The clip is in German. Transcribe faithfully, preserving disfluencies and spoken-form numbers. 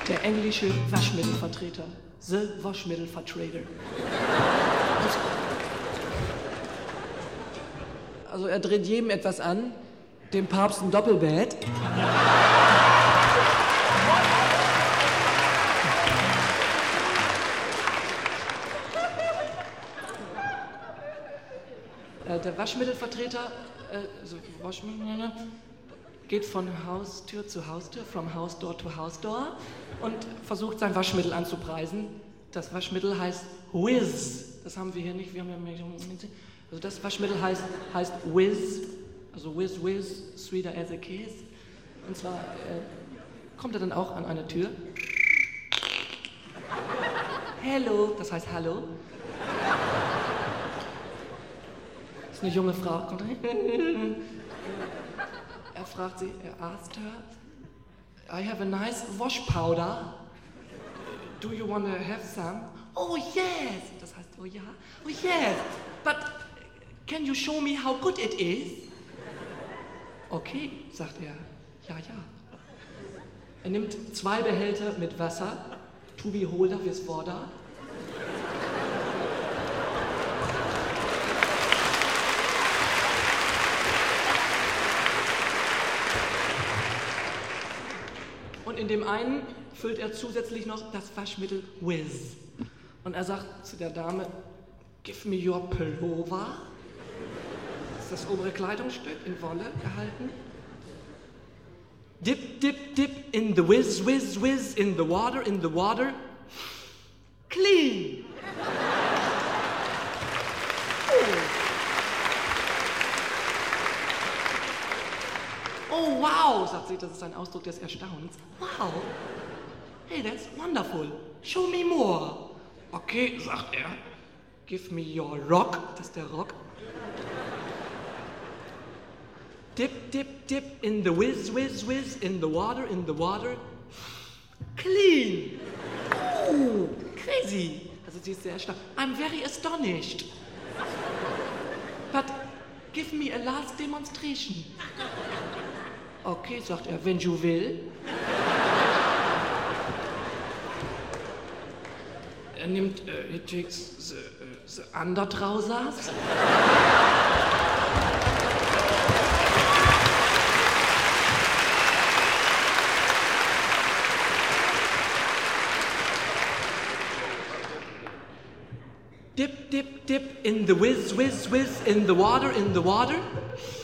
Der englische Waschmittelvertreter. The Waschmittelvertreter. Also er dreht jedem etwas an, dem Papst ein Doppelbett. Der Waschmittelvertreter äh, also Waschmittel, geht von Haustür zu Haustür, from house door to house door und versucht sein Waschmittel anzupreisen. Das Waschmittel heißt Whiz. Das haben wir hier nicht. Wir haben ja, also das Waschmittel heißt, heißt Whiz, also Whiz Whiz, sweeter as a kiss. Und zwar äh, kommt er dann auch an eine Tür. Hello, das heißt Hallo. Das ist eine junge Frau. Kommt rein. Er fragt sie, er asked her, I have a nice wash powder. Do you want to have some? Oh yes! Das heißt, oh ja, oh yes! But can you show me how good it is? Okay, sagt er, ja, ja. Er nimmt zwei Behälter mit Wasser, Tubi Holder fürs Vorder. Und in dem einen füllt er zusätzlich noch das Waschmittel Whiz. Und er sagt zu der Dame, give me your pullover. Das ist das obere Kleidungsstück in Wolle gehalten. Dip, dip, dip in the whiz, whiz, whiz, in the water, in the water. Clean. Oh, wow, sagt sie, das ist ein Ausdruck des Erstaunens. Wow. Hey, that's wonderful. Show me more. Okay, sagt er. Give me your rock. Das ist der Rock. Dip, dip, dip in the whiz, whiz, whiz, in the water, in the water. Clean. Oh, crazy. Also sie ist sehr erstaunt. I'm very astonished. But give me a last demonstration. Okay, sagt er, wenn du willst. Er nimmt, uh, he takes the, uh, the undertrousers. Dip, dip, dip in the whiz, whiz, whiz, in the water, in the water.